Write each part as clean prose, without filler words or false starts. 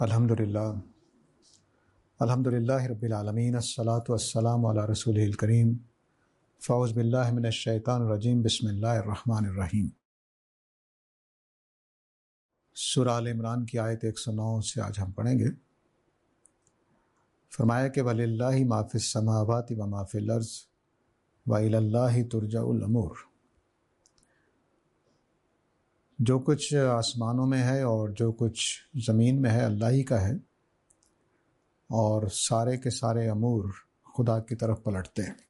الحمدللہ رب العالمین، الصلاۃ والسلام علی رسولہ الکریم، فاعوذ باللہ من الشیطان الرجیم، بسم اللہ الرحمن الرحیم۔ سورہ آل عمران کی آیت 109 سے آج ہم پڑھیں گے۔ فرمایا کہ وَلِلَّهِ مَا فِي السَّمَاوَاتِ وَمَا فِي الْأَرْضِ وَإِلَى اللَّهِ تُرْجَعُ الْأُمُورُ۔ جو کچھ آسمانوں میں ہے اور جو کچھ زمین میں ہے اللہ ہی کا ہے، اور سارے کے سارے امور خدا کی طرف پلٹتے ہیں۔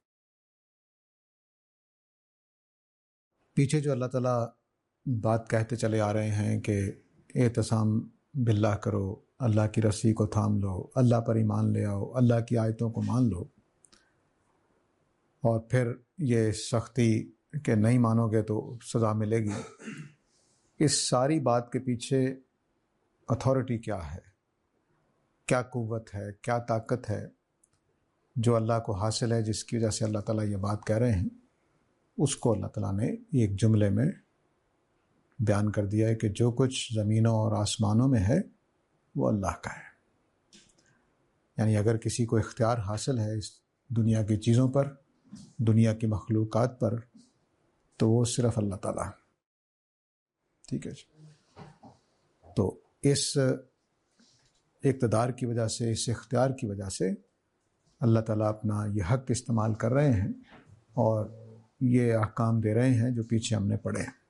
پیچھے جو اللہ تعالیٰ بات کہتے چلے آ رہے ہیں کہ اعتصام باللہ کرو، اللہ کی رسی کو تھام لو، اللہ پر ایمان لے آؤ، اللہ کی آیتوں کو مان لو، اور پھر یہ سختی کہ نہیں مانو گے تو سزا ملے گی، اس ساری بات کے پیچھے اتھارٹی کیا ہے، کیا قوت ہے، کیا طاقت ہے جو اللہ کو حاصل ہے، جس کی وجہ سے اللہ تعالیٰ یہ بات کہہ رہے ہیں، اس کو اللہ تعالیٰ نے ایک جملے میں بیان کر دیا ہے کہ جو کچھ زمینوں اور آسمانوں میں ہے وہ اللہ کا ہے۔ یعنی اگر کسی کو اختیار حاصل ہے اس دنیا کی چیزوں پر، دنیا کی مخلوقات پر، تو وہ صرف اللہ تعالیٰ ہے۔ ٹھیک ہے جی۔ تو اس اقتدار کی وجہ سے، اس اختیار کی وجہ سے اللہ تعالیٰ اپنا یہ حق استعمال کر رہے ہیں اور یہ احکام دے رہے ہیں جو پیچھے ہم نے پڑھے ہیں۔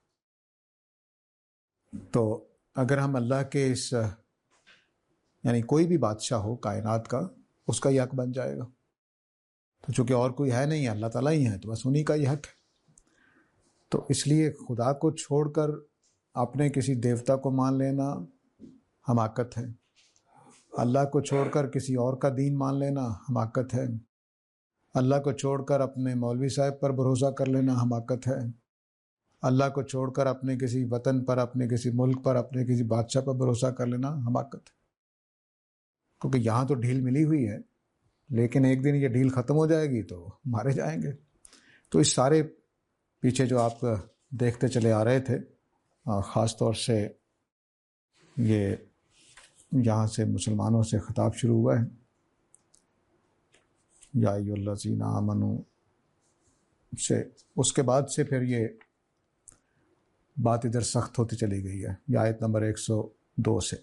تو اگر ہم اللہ کے اس یعنی کوئی بھی بادشاہ ہو کائنات کا، اس کا یہ حق بن جائے گا، تو چونکہ اور کوئی ہے نہیں، اللہ تعالیٰ ہی ہے، تو بس انہی کا یہ حق ہے۔ تو اس لیے خدا کو چھوڑ کر اپنے کسی دیوتا کو مان لینا حماقت ہے، اللہ کو چھوڑ کر کسی اور کا دین مان لینا حماقت ہے، اللہ کو چھوڑ کر اپنے مولوی صاحب پر بھروسہ کر لینا حماقت ہے، اللہ کو چھوڑ کر اپنے کسی وطن پر، اپنے کسی ملک پر، اپنے کسی بادشاہ پر بھروسہ کر لینا حماقت ہے۔ کیونکہ یہاں تو ڈھیل ملی ہوئی ہے، لیکن ایک دن یہ ڈھیل ختم ہو جائے گی تو مارے جائیں گے۔ تو اس سارے پیچھے جو آپ دیکھتے چلے آ رہے تھے، خاص طور سے یہ یہاں سے مسلمانوں سے خطاب شروع ہوا ہے، یا ایھا الذین آمنوا سے، اس کے بعد سے پھر یہ بات ادھر سخت ہوتی چلی گئی ہے، یہ آیت نمبر 102 سے۔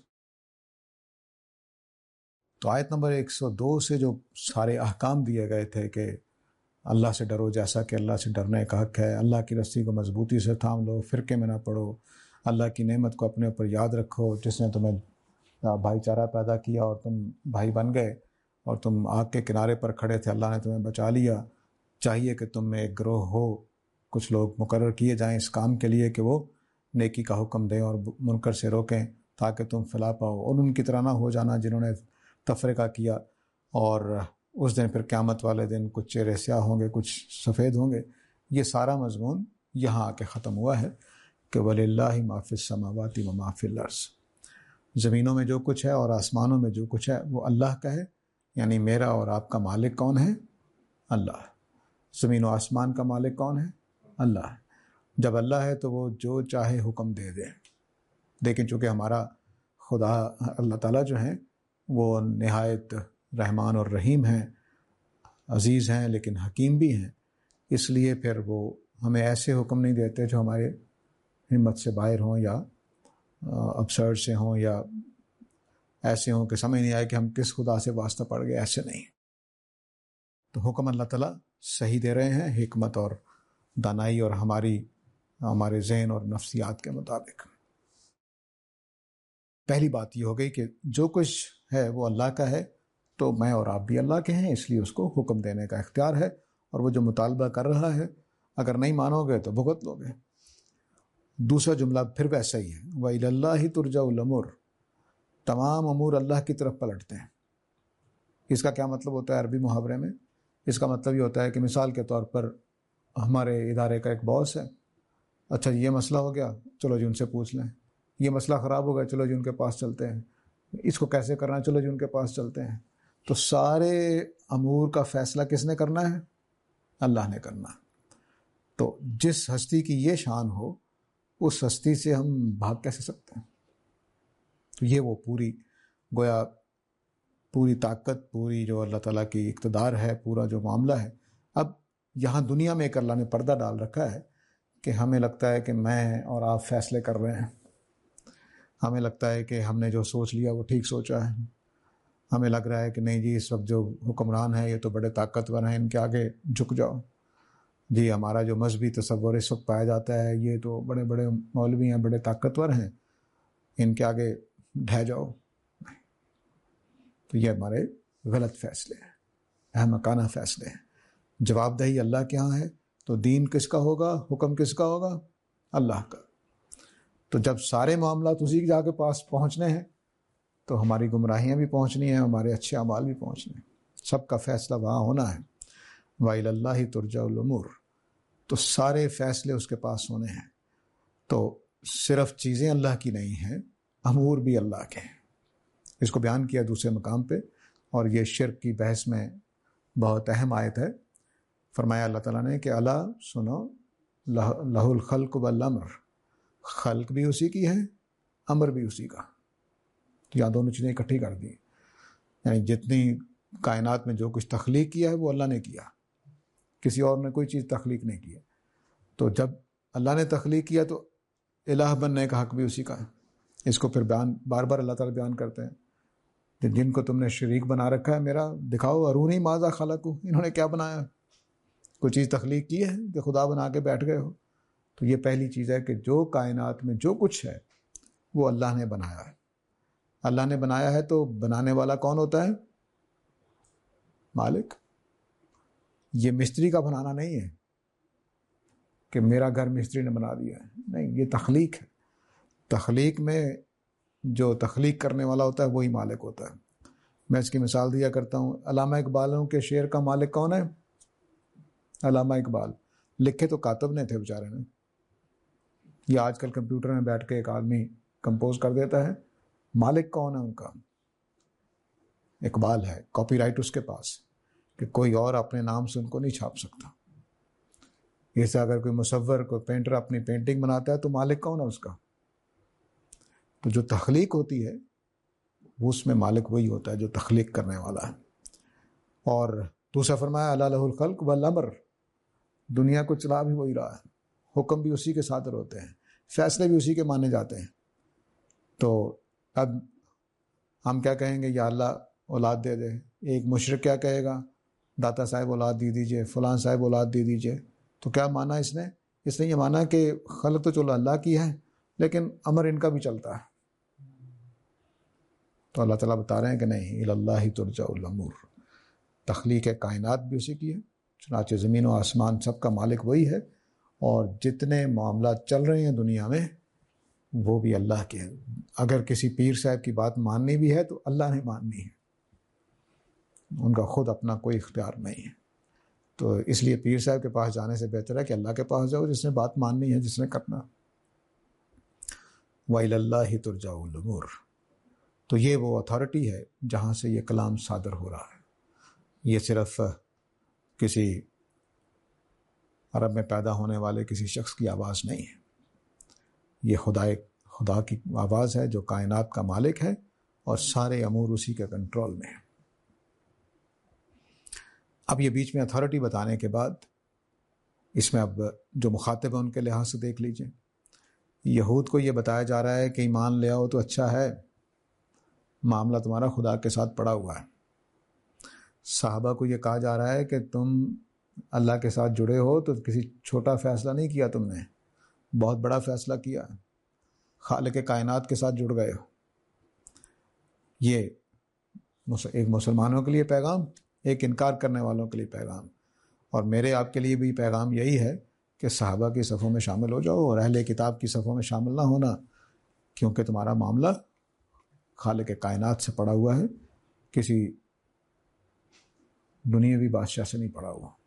تو آیت نمبر 102 سے جو سارے احکام دیے گئے تھے کہ اللہ سے ڈرو جیسا کہ اللہ سے ڈرنے کا حق ہے، اللہ کی رسی کو مضبوطی سے تھام لو، فرقے میں نہ پڑو، اللہ کی نعمت کو اپنے اوپر یاد رکھو، جس نے تمہیں بھائی چارہ پیدا کیا اور تم بھائی بن گئے، اور تم آگ کے کنارے پر کھڑے تھے، اللہ نے تمہیں بچا لیا۔ چاہیے کہ تم میں ایک گروہ ہو، کچھ لوگ مقرر کیے جائیں اس کام کے لیے کہ وہ نیکی کا حکم دیں اور منکر سے روکیں تاکہ تم فلاح پاؤ، اور ان کی طرح نہ ہو جانا جنہوں نے تفرقہ کیا، اور اس دن پھر قیامت والے دن کچھ چہرے سیاہ ہوں گے، کچھ سفید ہوں گے۔ یہ سارا مضمون یہاں آ کے ختم ہوا ہے کہ وَلِلَّهِ مَا فِي السَّمَاوَاتِ وَمَا فِي الْأَرْضِ۔ زمینوں میں جو کچھ ہے اور آسمانوں میں جو کچھ ہے وہ اللہ کا ہے۔ یعنی میرا اور آپ کا مالک کون ہے؟ اللہ۔ زمین و آسمان کا مالک کون ہے؟ اللہ ہے۔ جب اللہ ہے تو وہ جو چاہے حکم دے دے، لیکن چونکہ ہمارا خدا اللہ تعالیٰ جو ہیں وہ نہایت رحمان اور رحیم ہیں، عزیز ہیں لیکن حکیم بھی ہیں، اس لیے پھر وہ ہمیں ایسے حکم نہیں دیتے جو ہمارے ہمت سے باہر ہوں یا ابسرڈ سے ہوں یا ایسے ہوں کہ سمجھ نہیں آئے کہ ہم کس خدا سے واسطہ پڑ گئے، ایسے نہیں۔ تو حکم اللہ تعالیٰ صحیح دے رہے ہیں، حکمت اور دانائی اور ہمارے ذہن اور نفسیات کے مطابق۔ پہلی بات یہ ہو گئی کہ جو کچھ ہے وہ اللہ کا ہے، تو میں اور آپ بھی اللہ کے ہیں، اس لیے اس کو حکم دینے کا اختیار ہے، اور وہ جو مطالبہ کر رہا ہے اگر نہیں مانو گے تو بھگت لو گے۔ دوسرا جملہ پھر ویسا ہی ہے، وَإِلَى اللَّهِ تُرْجَعُ الْأُمُورُ، تمام امور اللہ کی طرف پلٹتے ہیں۔ اس کا کیا مطلب ہوتا ہے عربی محاورے میں؟ اس کا مطلب یہ ہوتا ہے کہ مثال کے طور پر ہمارے ادارے کا ایک باس ہے، اچھا یہ مسئلہ ہو گیا، چلو جی ان سے پوچھ لیں، یہ مسئلہ خراب ہو گیا، چلو جی ان کے پاس چلتے ہیں، اس کو کیسے کرنا ہے، چلو جی ان کے پاس چلتے ہیں۔ تو سارے امور کا فیصلہ کس نے کرنا ہے؟ اللہ نے کرنا۔ تو جس ہستی کی یہ شان ہو، اس ہستی سے ہم بھاگ کیسے سکتے ہیں؟ تو یہ وہ پوری گویا پوری طاقت، پوری جو اللہ تعالیٰ کی اقتدار ہے، پورا جو معاملہ ہے، اب یہاں دنیا میں ایک اللہ نے پردہ ڈال رکھا ہے کہ ہمیں لگتا ہے کہ میں اور آپ فیصلے کر رہے ہیں، ہمیں لگتا ہے کہ ہم نے جو سوچ لیا وہ ٹھیک سوچا ہے، ہمیں لگ رہا ہے کہ نہیں جی اس وقت جو حکمران ہیں یہ تو بڑے طاقتور ہیں، ان کے آگے جھک جاؤ، جی ہمارا جو مذہبی تصور اس وقت پایا جاتا ہے یہ تو بڑے بڑے مولوی ہیں، بڑے طاقتور ہیں، ان کے آگے ڈھہ جاؤ۔ تو یہ ہمارے غلط فیصلے ہیں، احمقانہ فیصلے ہیں۔ جواب دہی اللہ کے ہاں ہے، تو دین کس کا ہوگا، حکم کس کا ہوگا؟ اللہ کا۔ تو جب سارے معاملات اسی کے جا کے پاس پہنچنے ہیں تو ہماری گمراہیاں بھی پہنچنی ہیں، ہمارے اچھے اعمال بھی پہنچنے ہیں، سب کا فیصلہ وہاں ہونا ہے۔ وَإِلَى اللَّهِ تُرْجَعُ الْأُمُورُ، تو سارے فیصلے اس کے پاس ہونے ہیں۔ تو صرف چیزیں اللہ کی نہیں ہیں، امور بھی اللہ کے ہیں۔ اس کو بیان کیا دوسرے مقام پہ، اور یہ شرک کی بحث میں بہت اہم آیت ہے۔ فرمایا اللہ تعالیٰ نے کہ الا سنو، لہ الخلق والامر، خلق بھی اسی کی ہے، امر بھی اسی کا۔ تو یہاں دونوں چیزیں اکٹھی کر دی، یعنی جتنی کائنات میں جو کچھ تخلیق کیا ہے وہ اللہ نے کیا، کسی اور نے کوئی چیز تخلیق نہیں کی ہے۔ تو جب اللہ نے تخلیق کیا تو الہ بننے کا حق بھی اسی کا ہے۔ اس کو پھر بار بار اللہ تعالیٰ بیان کرتے ہیں کہ جن کو تم نے شریک بنا رکھا ہے میرا، دکھاؤ ارونی ماذا خلقو، انہوں نے کیا بنایا؟ کوئی چیز تخلیق کی ہے کہ خدا بنا کے بیٹھ گئے ہو؟ تو یہ پہلی چیز ہے کہ جو کائنات میں جو کچھ ہے وہ اللہ نے بنایا ہے۔ اللہ نے بنایا ہے تو بنانے والا کون ہوتا ہے؟ مالک۔ یہ مستری کا بنانا نہیں ہے کہ میرا گھر مستری نے بنا دیا ہے، نہیں، یہ تخلیق ہے۔ تخلیق میں جو تخلیق کرنے والا ہوتا ہے وہی مالک ہوتا ہے۔ میں اس کی مثال دیا کرتا ہوں، علامہ اقبالوں کے شعر کا مالک کون ہے؟ علامہ اقبال لکھے تو کاتب نے تھے بیچارے نے، یا آج کل کمپیوٹر میں بیٹھ کے ایک آدمی کمپوز کر دیتا ہے، مالک کون ہے ان کا؟ اقبال ہے، کاپی رائٹ اس کے پاس، کہ کوئی اور اپنے نام سے ان کو نہیں چھاپ سکتا۔ جیسے اگر کوئی مصور، کوئی پینٹر اپنی پینٹنگ بناتا ہے تو مالک کون ہے اس کا؟ تو جو تخلیق ہوتی ہے وہ اس میں مالک وہی ہوتا ہے جو تخلیق کرنے والا ہے۔ اور دوسرا فرمایا الا لہ الخلق والامر، دنیا کو چلا بھی وہی رہا ہے، حکم بھی اسی کے صادر ہوتے ہیں، فیصلے بھی اسی کے مانے جاتے ہیں۔ تو اب ہم کیا کہیں گے؟ یا اللہ اولاد دے دے۔ ایک مشرک کیا کہے گا؟ داتا صاحب اولاد دے دیجئے، فلاں صاحب اولاد دے دیجئے۔ تو کیا مانا اس نے یہ مانا کہ خلق تو چلو اللہ کی ہے لیکن امر ان کا بھی چلتا ہے۔ تو اللہ تعالیٰ بتا رہے ہیں کہ نہیں، الی اللہ ترجع الامور، تخلیق کائنات بھی اسی کی ہے، چنانچہ زمین و آسمان سب کا مالک وہی ہے، اور جتنے معاملات چل رہے ہیں دنیا میں وہ بھی اللہ کے ہیں۔ اگر کسی پیر صاحب کی بات ماننی بھی ہے تو اللہ نے ماننی ہے، ان کا خود اپنا کوئی اختیار نہیں ہے۔ تو اس لیے پیر صاحب کے پاس جانے سے بہتر ہے کہ اللہ کے پاس جاؤ جس نے بات ماننی ہے، جس نے کرنا۔ وَإِلَى اللَّهِ تُرْجَعُ الْأُمُورُ، تو یہ وہ اتھارٹی ہے جہاں سے یہ کلام صادر ہو رہا ہے۔ یہ صرف کسی عرب میں پیدا ہونے والے کسی شخص کی آواز نہیں ہے، یہ خدا کی آواز ہے جو کائنات کا مالک ہے، اور سارے امور اسی کے کنٹرول میں ہیں۔ اب یہ بیچ میں اتھارٹی بتانے کے بعد اس میں اب جو مخاطب ہے ان کے لحاظ سے دیکھ لیجئے۔ یہود کو یہ بتایا جا رہا ہے کہ ایمان لے آؤ تو اچھا ہے، معاملہ تمہارا خدا کے ساتھ پڑا ہوا ہے۔ صحابہ کو یہ کہا جا رہا ہے کہ تم اللہ کے ساتھ جڑے ہو تو کسی چھوٹا فیصلہ نہیں کیا، تم نے بہت بڑا فیصلہ کیا، خالق کائنات کے ساتھ جڑ گئے ہو۔ یہ ایک مسلمانوں کے لیے پیغام، ایک انکار کرنے والوں کے لیے پیغام، اور میرے آپ کے لیے بھی پیغام یہی ہے کہ صحابہ کی صفوں میں شامل ہو جاؤ اور اہل کتاب کی صفوں میں شامل نہ ہونا، کیونکہ تمہارا معاملہ خالق کائنات سے پڑا ہوا ہے، کسی دنیاوی بادشاہ سے نہیں پڑا ہوا۔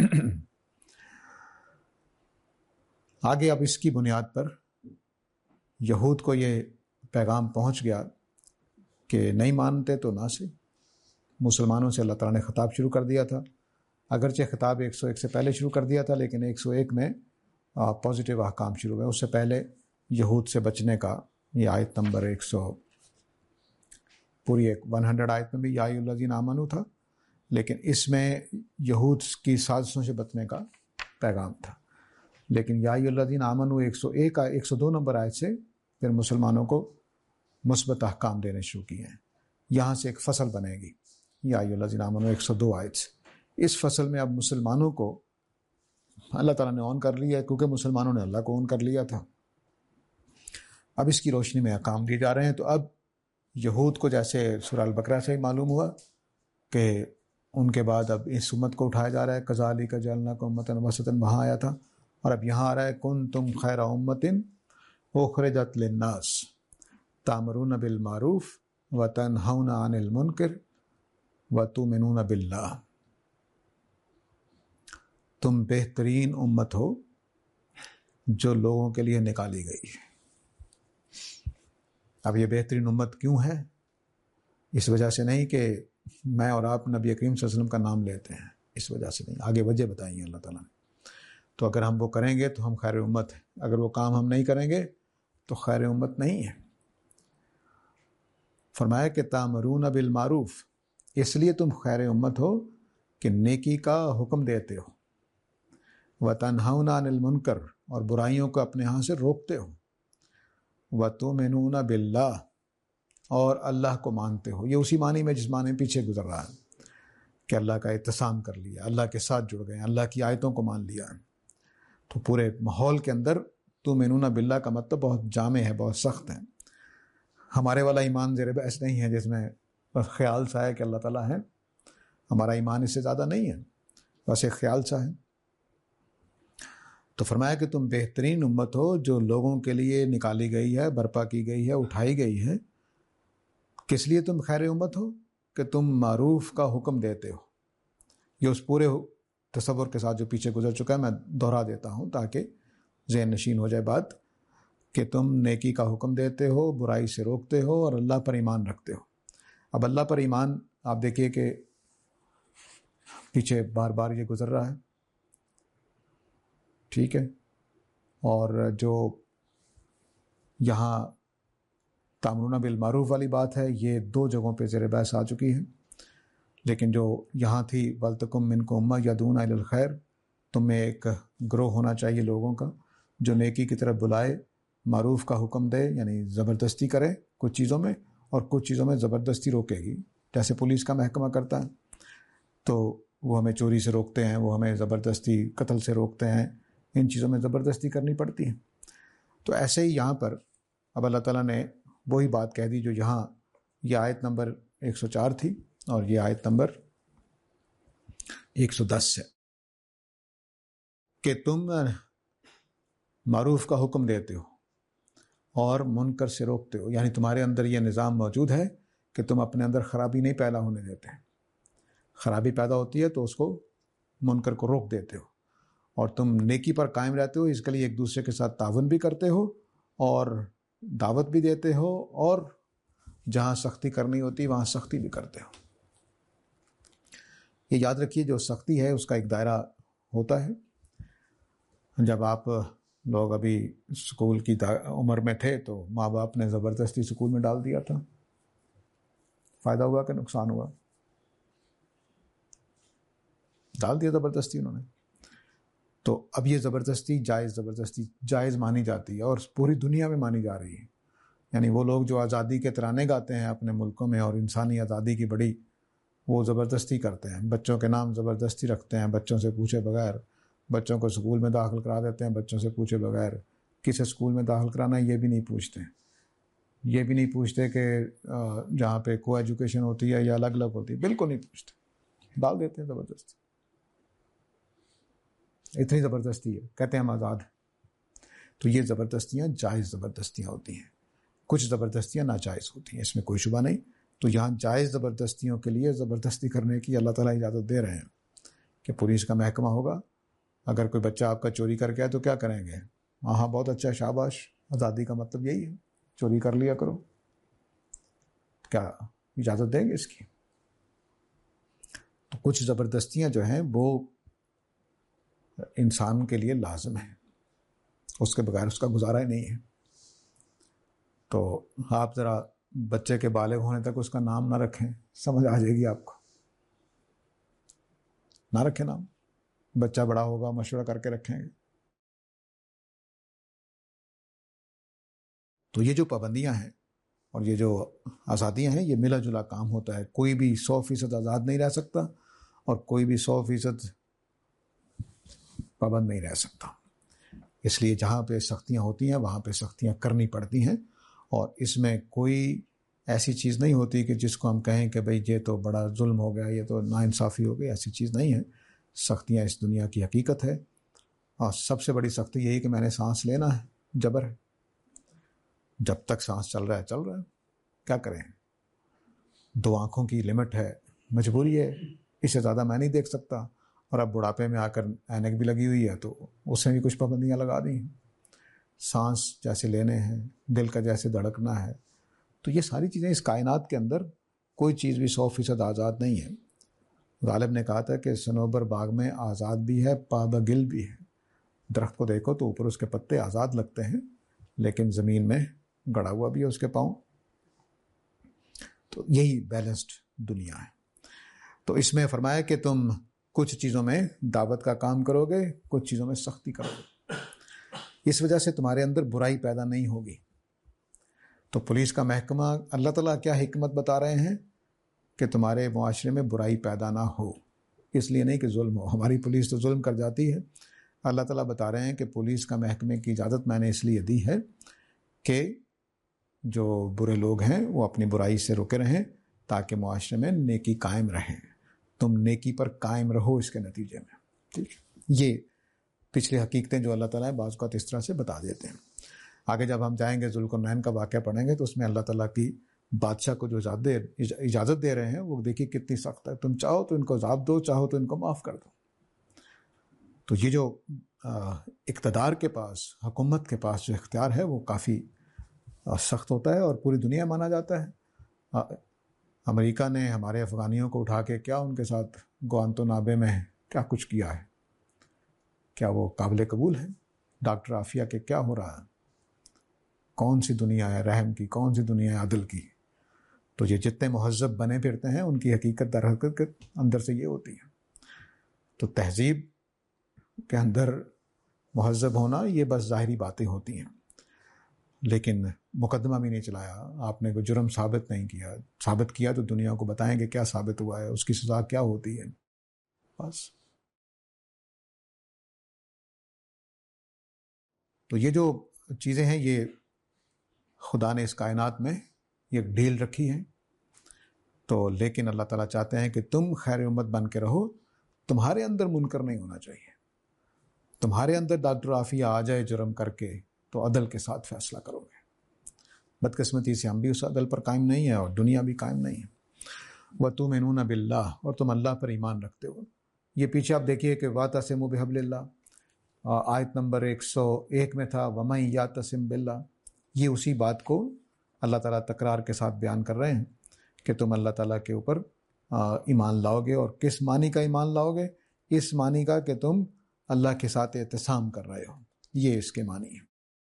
آگے اب اس کی بنیاد پر یہود کو یہ پیغام پہنچ گیا کہ نہیں مانتے تو نہ سے۔ مسلمانوں سے اللہ تعالیٰ نے خطاب شروع کر دیا تھا، اگرچہ خطاب 101 سے پہلے شروع کر دیا تھا، لیکن 101 میں پازیٹیو احکام شروع ہوئے۔ اس سے پہلے یہود سے بچنے کا یہ آیت نمبر 100 پوری ایک 100 آیت میں بھی یا ایھا الذین آمنوا تھا، لیکن اس میں یہود کی سازشوں سے بچنے کا پیغام تھا۔ لیکن یا ایھا الذین آمنوا 102 نمبر آیت سے پھر مسلمانوں کو مثبت احکام دینے شروع کیے ہیں۔ یہاں سے ایک فصل بنے گی یا ایھا الذین آمنوا 102 آیت سے۔ اس فصل میں اب مسلمانوں کو اللہ تعالیٰ نے اون کر لیا ہے، کیونکہ مسلمانوں نے اللہ کو اون کر لیا تھا۔ اب اس کی روشنی میں احکام دیے جا رہے ہیں۔ تو اب یہود کو جیسے سورہ البقرہ سے معلوم ہوا کہ ان کے بعد اب اس امت کو اٹھایا جا رہا ہے، کذالک جعلناکم امۃ وسطا، وہاں آیا تھا، اور اب یہاں آ رہا ہے کنتم خیر امۃ اخرجت للناس تأمرون بالمعروف وتنہون عن المنکر وتؤمنون باللہ۔ تم بہترین امت ہو جو لوگوں کے لیے نکالی گئی ہے۔ اب یہ بہترین امت کیوں ہے؟ اس وجہ سے نہیں کہ میں اور آپ نبی کریم صلی اللہ علیہ وسلم کا نام لیتے ہیں، اس وجہ سے نہیں، آگے وجہ بتائیں گے اللہ تعالیٰ نے۔ تو اگر ہم وہ کریں گے تو ہم خیر امت ہیں، اگر وہ کام ہم نہیں کریں گے تو خیر امت نہیں ہے۔ فرمایا کہ تامرون بالمعروف، اس لیے تم خیر امت ہو کہ نیکی کا حکم دیتے ہو، وتنہون عن المنکر، اور برائیوں کو اپنے ہاں سے روکتے ہو، وتؤمنون باللہ، اور اللہ کو مانتے ہو۔ یہ اسی معنی میں جس معنی میں پیچھے گزر رہا ہے کہ اللہ کا اعتصام کر لیا، اللہ کے ساتھ جڑ گئے، اللہ کی آیتوں کو مان لیا۔ تو پورے ماحول کے اندر تؤمنون باللہ کا مطلب بہت جامع ہے، بہت سخت ہے۔ ہمارے والا ایمان زیر بحث نہیں ہے جس میں بس خیال سا ہے کہ اللہ تعالیٰ ہے، ہمارا ایمان اس سے زیادہ نہیں ہے، بس ایک خیال سا ہے۔ تو فرمایا کہ تم بہترین امت ہو جو لوگوں کے لیے نکالی گئی ہے، برپا کی گئی ہے، اٹھائی گئی ہے۔ کس لیے تم خیر امت ہو؟ کہ تم معروف کا حکم دیتے ہو۔ یہ اس پورے تصور کے ساتھ جو پیچھے گزر چکا ہے میں دہرا دیتا ہوں تاکہ ذہن نشین ہو جائے بات، کہ تم نیکی کا حکم دیتے ہو، برائی سے روکتے ہو، اور اللہ پر ایمان رکھتے ہو۔ اب اللہ پر ایمان آپ دیکھیے کہ پیچھے بار بار یہ گزر رہا ہے، ٹھیک ہے، اور جو یہاں تامرون بالمعروف والی بات ہے یہ 2 جگہوں پہ زیر بحث آ چکی ہے، لیکن جو یہاں تھی وَلْتَکُم مِّنکُم اُمَّۃٌ یَدْعُونَ إِلَى الْخَيْرِ، تم میں ایک گروہ ہونا چاہیے لوگوں کا جو نیکی کی طرف بلائے، معروف کا حکم دے، یعنی زبردستی کرے کچھ چیزوں میں، اور کچھ چیزوں میں زبردستی روکے گی، جیسے پولیس کا محکمہ کرتا ہے تو وہ ہمیں چوری سے روکتے ہیں، وہ ہمیں زبردستی قتل سے روکتے ہیں، ان چیزوں میں زبردستی کرنی پڑتی ہے۔ تو ایسے ہی یہاں پر اب اللہ تعالیٰ نے وہی بات کہہ دی جو یہاں یہ آیت نمبر 104 تھی اور یہ آیت نمبر 110 ہے، کہ تم معروف کا حکم دیتے ہو اور منکر سے روکتے ہو، یعنی تمہارے اندر یہ نظام موجود ہے کہ تم اپنے اندر خرابی نہیں پیدا ہونے دیتے، خرابی پیدا ہوتی ہے تو اس کو منکر کو روک دیتے ہو، اور تم نیکی پر قائم رہتے ہو، اس کے لیے ایک دوسرے کے ساتھ تعاون بھی کرتے ہو اور دعوت بھی دیتے ہو، اور جہاں سختی کرنی ہوتی وہاں سختی بھی کرتے ہو۔ یہ یاد رکھیے جو سختی ہے اس کا ایک دائرہ ہوتا ہے۔ جب آپ لوگ ابھی اسکول کی عمر میں تھے تو ماں باپ نے زبردستی اسکول میں ڈال دیا تھا، فائدہ ہوا کہ نقصان ہوا؟ ڈال دیا زبردستی انہوں نے۔ تو اب یہ زبردستی جائز مانی جاتی ہے اور پوری دنیا میں مانی جا رہی ہے۔ یعنی وہ لوگ جو آزادی کے ترانے گاتے ہیں اپنے ملکوں میں اور انسانی آزادی کی بڑی، وہ زبردستی کرتے ہیں، بچوں کے نام زبردستی رکھتے ہیں، بچوں سے پوچھے بغیر بچوں کو اسکول میں داخل کرا دیتے ہیں، بچوں سے پوچھے بغیر کس اسکول میں داخل کرانا ہے یہ بھی نہیں پوچھتے، یہ بھی نہیں پوچھتے کہ جہاں پہ کو ایجوکیشن ہوتی ہے یا الگ الگ ہوتی ہے، بالکل نہیں پوچھتے، ڈال دیتے ہیں زبردستی۔ اتنی زبردستی ہے، کہتے ہیں ہم آزاد ہیں۔ تو یہ زبردستیاں جائز زبردستیاں ہوتی ہیں، کچھ زبردستیاں ناجائز ہوتی ہیں، اس میں کوئی شبہ نہیں۔ تو یہاں جائز زبردستیوں کے لیے زبردستی کرنے کی اللہ تعالیٰ اجازت دے رہے ہیں کہ پولیس کا محکمہ ہوگا، اگر کوئی بچہ آپ کا چوری کر کے آئے تو کیا کریں گے؟ ہاں بہت اچھا، شاباش، آزادی کا مطلب یہی ہے، چوری کر لیا کرو، کیا اجازت دیں گے اس کی؟ تو کچھ زبردستیاں جو ہیں وہ انسان کے لیے لازم ہیں، اس کے بغیر اس کا گزارا ہی نہیں ہے۔ تو آپ ذرا بچے کے بالغ ہونے تک اس کا نام نہ رکھیں، سمجھ آ جائے گی آپ کو، نہ رکھیں نام، بچہ بڑا ہوگا مشورہ کر کے رکھیں گے۔ تو یہ جو پابندیاں ہیں اور یہ جو آزادیاں ہیں، یہ ملا جلا کام ہوتا ہے، کوئی بھی 100% آزاد نہیں رہ سکتا اور کوئی بھی 100% پابند نہیں رہ سکتا۔ اس لیے جہاں پہ سختیاں ہوتی ہیں وہاں پہ سختیاں کرنی پڑتی ہیں، اور اس میں کوئی ایسی چیز نہیں ہوتی کہ جس کو ہم کہیں کہ بھئی یہ تو بڑا ظلم ہو گیا، یہ تو ناانصافی ہو گئی، ایسی چیز نہیں ہے۔ سختیاں اس دنیا کی حقیقت ہے، اور سب سے بڑی سختی یہی کہ میں نے سانس لینا ہے، جبر ہے، جب تک سانس چل رہا ہے چل رہا ہے، کیا کریں؟ 2 آنکھوں کی لمٹ ہے، مجبوری ہے، اس سے زیادہ میں نہیں دیکھ سکتا، اور اب بڑھاپے میں آ کر اینک بھی لگی ہوئی ہے تو اس میں بھی کچھ پابندیاں لگا دی ہیں۔ سانس جیسے لینے ہیں، دل کا جیسے دھڑکنا ہے، تو یہ ساری چیزیں اس کائنات کے اندر کوئی چیز بھی 100% آزاد نہیں ہے۔ غالب نے کہا تھا کہ صنوبر باغ میں آزاد بھی ہے، پابگل بھی ہے۔ درخت کو دیکھو تو اوپر اس کے پتے آزاد لگتے ہیں، لیکن زمین میں گڑا ہوا بھی ہے اس کے پاؤں۔ تو یہی بیلنسڈ دنیا ہے۔ تو اس میں فرمایا کہ تم کچھ چیزوں میں دعوت کا کام کرو گے، کچھ چیزوں میں سختی کرو گے، اس وجہ سے تمہارے اندر برائی پیدا نہیں ہوگی۔ تو پولیس کا محکمہ، اللہ تعالیٰ کیا حکمت بتا رہے ہیں کہ تمہارے معاشرے میں برائی پیدا نہ ہو، اس لیے نہیں کہ ظلم ہو۔ ہماری پولیس تو ظلم کر جاتی ہے، اللہ تعالیٰ بتا رہے ہیں کہ پولیس کا محکمے کی اجازت میں نے اس لیے دی ہے کہ جو برے لوگ ہیں وہ اپنی برائی سے رکے رہیں تاکہ معاشرے میں نیکی قائم رہیں، تم نیکی پر قائم رہو اس کے نتیجے میں۔ ٹھیک، یہ پچھلی حقیقتیں جو اللہ تعالیٰ بعض اوقات اس طرح سے بتا دیتے ہیں۔ آگے جب ہم جائیں گے ذوالقرنین کا واقعہ پڑھیں گے تو اس میں اللہ تعالیٰ کی بادشاہ کو جو اجازت دے رہے ہیں وہ دیکھیے کتنی سخت ہے، تم چاہو تو ان کو عذاب دو، چاہو تو ان کو معاف کر دو۔ تو یہ جو اقتدار کے پاس، حکومت کے پاس جو اختیار ہے وہ کافی سخت ہوتا ہے، اور پوری دنیا مانا جاتا ہے۔ امریکہ نے ہمارے افغانیوں کو اٹھا کے کیا ان کے ساتھ گوانتانامو میں کیا کچھ کیا ہے، کیا وہ قابل قبول ہے؟ ڈاکٹر عافیہ کے کیا ہو رہا ہے؟ کون سی دنیا ہے رحم کی، کون سی دنیا ہے عدل کی؟ تو یہ جتنے مہذب بنے پھرتے ہیں ان کی حقیقت در حقیقت اندر سے یہ ہوتی ہے۔ تو تہذیب کے اندر مہذب ہونا یہ بس ظاہری باتیں ہوتی ہیں، لیکن مقدمہ بھی نہیں چلایا، آپ نے کوئی جرم ثابت نہیں کیا، ثابت کیا تو دنیا کو بتائیں کہ کیا ثابت ہوا ہے، اس کی سزا کیا ہوتی ہے، بس۔ تو یہ جو چیزیں ہیں یہ خدا نے اس کائنات میں یہ ڈھیل رکھی ہے، تو لیکن اللہ تعالیٰ چاہتے ہیں کہ تم خیر امت بن کے رہو، تمہارے اندر منکر نہیں ہونا چاہیے، تمہارے اندر ڈاکٹر عافیہ آ جائے جرم کر کے تو عدل کے ساتھ فیصلہ کرو گے۔ بدقسمتی سے ہم بھی اس عدل پر قائم نہیں ہیں اور دنیا بھی قائم نہیں ہے۔ وَتُؤْمِنُونَ بِاللَّهِ، اور تم اللہ پر ایمان رکھتے ہو۔ یہ پیچھے آپ دیکھیے کہ وَاعْتَصِمُوا بِحَبْلِ اللَّهِ، آیت نمبر 101 میں تھا وَمَن يَعْتَصِم بِاللَّهِ۔ یہ اسی بات کو اللہ تعالیٰ تکرار کے ساتھ بیان کر رہے ہیں کہ تم اللہ تعالیٰ کے اوپر ایمان لاؤ گے، اور کس معنی کا ایمان لاؤ گے؟ اس معنی کا کہ تم اللہ کے ساتھ اعتصام کر رہے ہو، یہ اس کے معنی ہے۔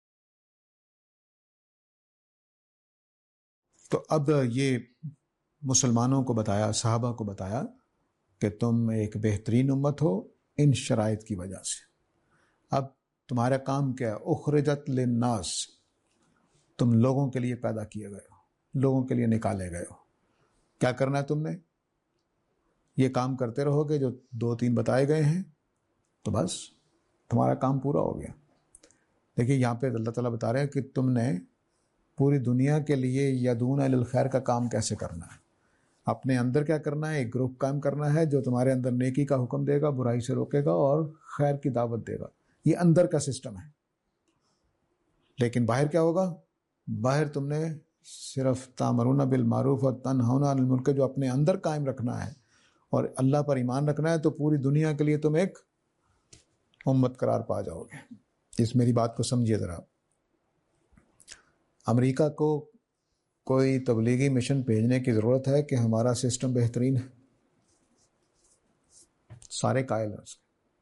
تو اب یہ مسلمانوں کو بتایا، صحابہ کو بتایا کہ تم ایک بہترین امت ہو ان شرائط کی وجہ سے۔ اب تمہارا کام کیا ہے؟ اخرجت للناس، تم لوگوں کے لیے پیدا کیے گئے ہو، لوگوں کے لیے نکالے گئے ہو۔ کیا کرنا ہے تم نے؟ یہ کام کرتے رہو گے جو 2-3 بتائے گئے ہیں تو بس تمہارا کام پورا ہو گیا۔ دیکھیے یہاں پہ اللہ تعالیٰ بتا رہے ہیں کہ تم نے پوری دنیا کے لیے یدعون الی الخیر کا کام کیسے کرنا ہے۔ اپنے اندر کیا کرنا ہے؟ ایک گروپ قائم کرنا ہے جو تمہارے اندر نیکی کا حکم دے گا، برائی سے روکے گا اور خیر کی دعوت دے گا۔ یہ اندر کا سسٹم ہے۔ لیکن باہر کیا ہوگا؟ باہر تم نے صرف تامرون بالمعروف اور تنہون عن المنکر جو اپنے اندر قائم رکھنا ہے اور اللہ پر ایمان رکھنا ہے، تو پوری دنیا کے لیے تم ایک امت قرار پا جاؤ گے۔ اس میری بات کو سمجھیے ذرا۔ امریکہ کو کوئی تبلیغی مشن بھیجنے کی ضرورت ہے کہ ہمارا سسٹم بہترین ہے؟ سارے قائل ہیں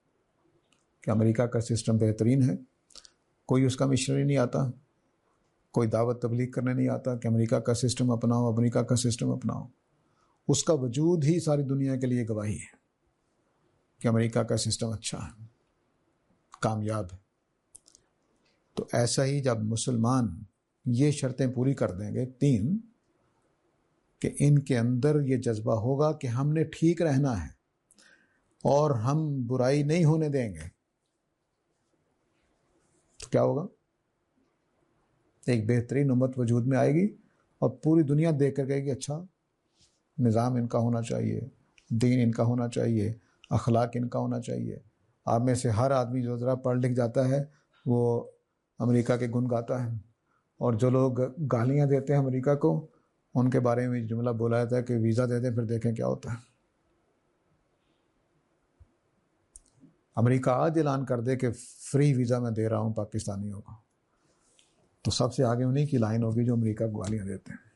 کہ امریکہ کا سسٹم بہترین ہے، کوئی اس کا مشنری نہیں آتا، کوئی دعوت تبلیغ کرنے نہیں آتا کہ امریکہ کا سسٹم اپناؤ، امریکہ کا سسٹم اپناؤ. اس کا وجود ہی ساری دنیا کے لیے گواہی ہے کہ امریکہ کا سسٹم اچھا ہے، کامیاب ہے. تو ایسا ہی جب مسلمان یہ شرطیں پوری کر دیں گے 3 کہ ان کے اندر یہ جذبہ ہوگا کہ ہم نے ٹھیک رہنا ہے اور ہم برائی نہیں ہونے دیں گے، تو کیا ہوگا؟ ایک بہترین امت وجود میں آئے گی اور پوری دنیا دیکھ کر کہے گی اچھا نظام ان کا ہونا چاہیے، دین ان کا ہونا چاہیے، اخلاق ان کا ہونا چاہیے. آپ میں سے ہر آدمی جو ذرا پڑھ لکھ جاتا ہے وہ امریکہ کے گن گاتا ہے، اور جو لوگ گالیاں دیتے ہیں امریکہ کو ان کے بارے میں جملہ بولا جاتا ہے کہ ویزا دے دیں پھر دیکھیں کیا ہوتا ہے. امریکہ آج اعلان کر دے کہ فری ویزا میں دے رہا ہوں پاکستانیوں کو، تو سب سے آگے انہیں کی لائن ہوگی جو امریکہ کو گالیاں دیتے ہیں.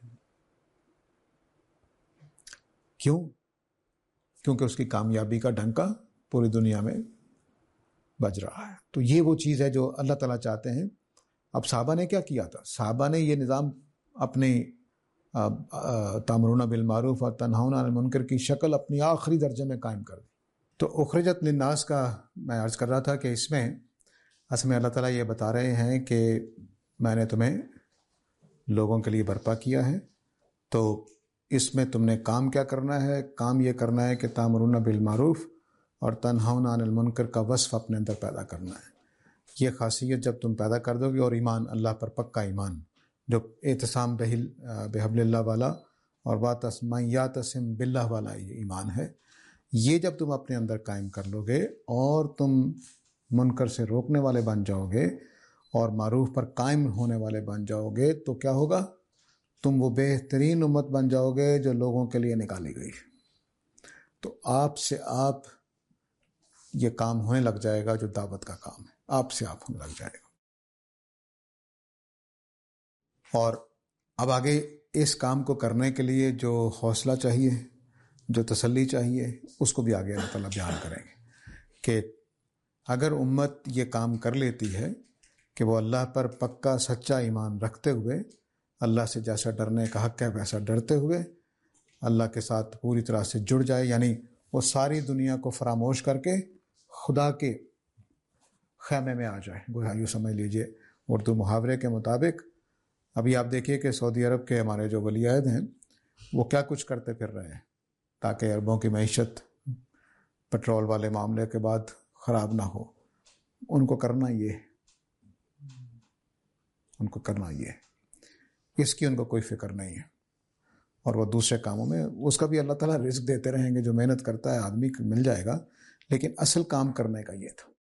کیوں؟ کیونکہ اس کی کامیابی کا ڈنکا پوری دنیا میں بج رہا ہے. تو یہ وہ چیز ہے جو اللہ تعالیٰ چاہتے ہیں. اب صحابہ نے کیا کیا تھا؟ صحابہ نے یہ نظام اپنے تامرون بالمعروف اور تنہون عن المنکر کی شکل اپنی آخری درجے میں قائم کر دی. تو اخرجت للناس کا میں عرض کر رہا تھا کہ اس میں اصل میں اللہ تعالیٰ یہ بتا رہے ہیں کہ میں نے تمہیں لوگوں کے لیے برپا کیا ہے، تو اس میں تم نے کام کیا کرنا ہے؟ کام یہ کرنا ہے کہ تامرون بالمعروف اور تنہون عن المنکر کا وصف اپنے اندر پیدا کرنا ہے. یہ خاصیت جب تم پیدا کر دو گے، اور ایمان اللہ پر پکا ایمان جو اعتصام بحبل اللہ والا اور یعتصم باللہ والا یہ ایمان ہے، یہ جب تم اپنے اندر قائم کر لو گے اور تم منکر سے روکنے والے بن جاؤ گے اور معروف پر قائم ہونے والے بن جاؤ گے، تو کیا ہوگا؟ تم وہ بہترین امت بن جاؤ گے جو لوگوں کے لیے نکالی گئی. تو آپ سے آپ یہ کام ہونے لگ جائے گا جو دعوت کا کام ہے، آپ سے آپ ہونے لگ جائے گا. اور اب آگے اس کام کو کرنے کے لیے جو حوصلہ چاہیے، جو تسلی چاہیے، اس کو بھی آگے اللہ تعالیٰ بیان کریں گے کہ اگر امت یہ کام کر لیتی ہے کہ وہ اللہ پر پکا سچا ایمان رکھتے ہوئے، اللہ سے جیسا ڈرنے کا حق ہے ویسا ڈرتے ہوئے اللہ کے ساتھ پوری طرح سے جڑ جائے، یعنی وہ ساری دنیا کو فراموش کر کے خدا کے خیمے میں آ جائے. گویا یوں سمجھ لیجئے اردو محاورے کے مطابق. ابھی آپ دیکھیے کہ سعودی عرب کے ہمارے جو ولی عہد ہیں وہ کیا کچھ کرتے پھر رہے ہیں تاکہ عربوں کی معیشت پٹرول والے معاملے کے بعد خراب نہ ہو. ان کو کرنا یہ ہے، ان کو کرنا یہ ہے، اس کی ان کو کوئی فکر نہیں ہے. اور وہ دوسرے کاموں میں اس کا بھی اللہ تعالیٰ رزق دیتے رہیں گے، جو محنت کرتا ہے آدمی کو مل جائے گا، لیکن اصل کام کرنے کا یہ تھا.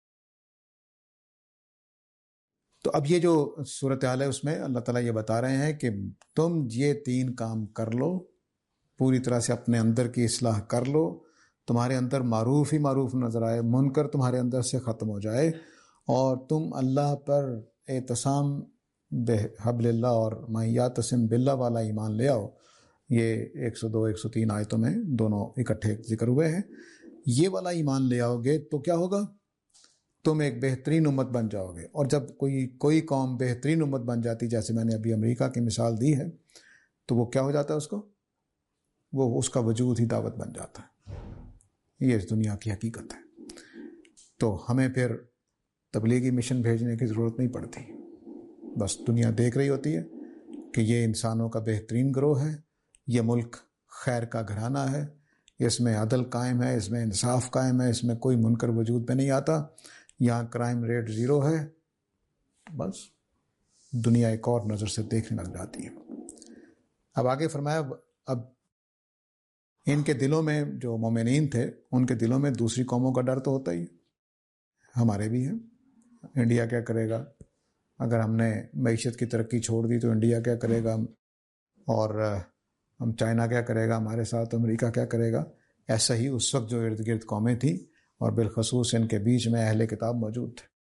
تو اب یہ جو صورتحال ہے اس میں اللہ تعالیٰ یہ بتا رہے ہیں کہ تم یہ 3 کام کر لو، پوری طرح سے اپنے اندر کی اصلاح کر لو، تمہارے اندر معروف ہی معروف نظر آئے، منکر تمہارے اندر سے ختم ہو جائے، اور تم اللہ پر اعتصام بحبل اللہ اور یعتصم باللہ والا ایمان لے آؤ. یہ 102 103 آیتوں میں دونوں اکٹھے ذکر ہوئے ہیں. یہ والا ایمان لے آؤ گے تو کیا ہوگا؟ تم ایک بہترین امت بن جاؤ گے. اور جب کوئی قوم بہترین امت بن جاتی، جیسے میں نے ابھی امریکہ کی مثال دی ہے، تو وہ کیا ہو جاتا ہے؟ اس کو وہ اس کا وجود ہی دعوت بن جاتا ہے. یہ اس دنیا کی حقیقت ہے. تو ہمیں پھر تبلیغی مشن بھیجنے کی ضرورت نہیں پڑتی، بس دنیا دیکھ رہی ہوتی ہے کہ یہ انسانوں کا بہترین گروہ ہے، یہ ملک خیر کا گھرانہ ہے، اس میں عدل قائم ہے، اس میں انصاف قائم ہے، اس میں کوئی منکر وجود میں نہیں آتا، یہاں کرائم ریٹ 0 ہے. بس دنیا ایک اور نظر سے دیکھنے لگ جاتی ہے. اب آگے فرمایا اب ان کے دلوں میں جو مومنین تھے ان کے دلوں میں دوسری قوموں کا ڈر تو ہوتا ہی، ہمارے بھی ہے. انڈیا کیا کرے گا اگر ہم نے معیشت کی ترقی چھوڑ دی؟ تو انڈیا کیا کرے گا؟ اور ہم چائنا کیا کرے گا ہمارے ساتھ؟ امریکہ کیا کرے گا؟ ایسا ہی اس وقت جو ارد گرد قومیں تھیں اور بالخصوص ان کے بیچ میں اہل کتاب موجود تھے.